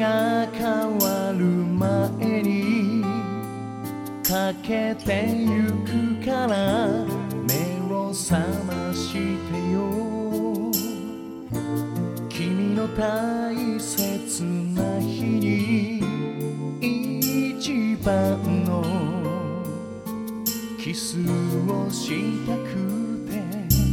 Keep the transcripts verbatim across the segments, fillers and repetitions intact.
が変わる前にかけてゆくから目を覚ましてよ。君の大切な日に一番のキスをしたくて、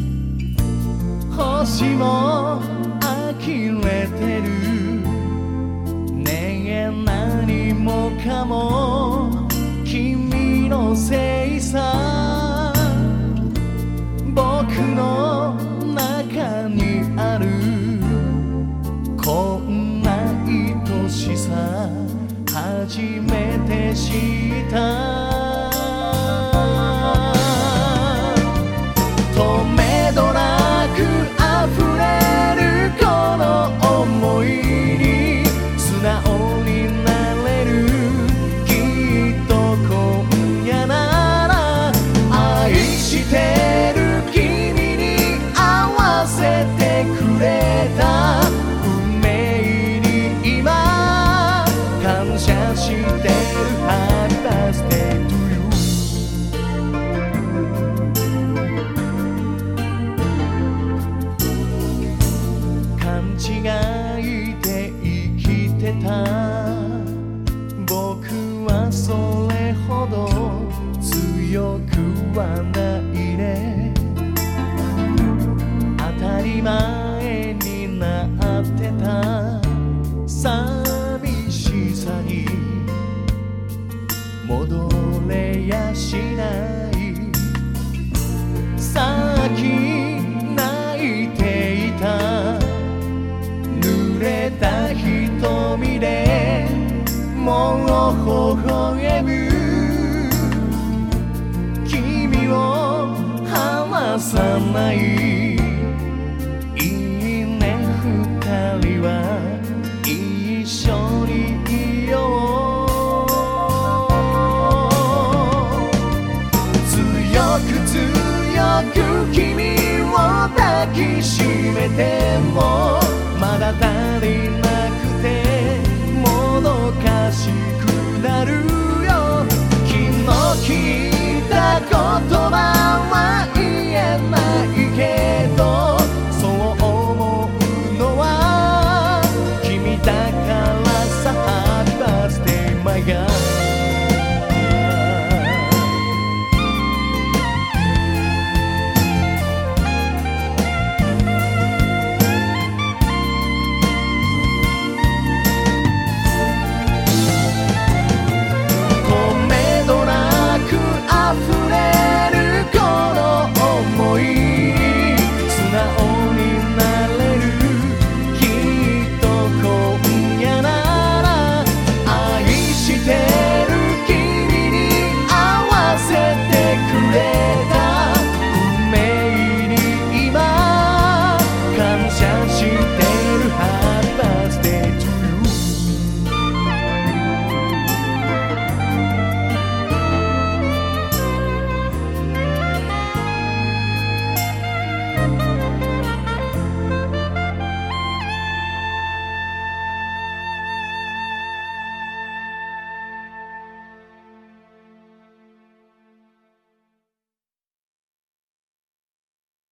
星も呆れてるねえ、何もかも君のせいさ。僕の中にあるこんな愛しさ初めて知った。とめどなく溢れるこの想いに素直になれる。きっと今夜なら愛してる君に合わせてくれた運命に今感謝してる。Happy birthday to you。勘違いで生きてた僕はそれほど強くはないね。当たり前になってた寂しさに戻れやしない。さっき泣いていた濡れた瞳でもう微笑む。君を離さない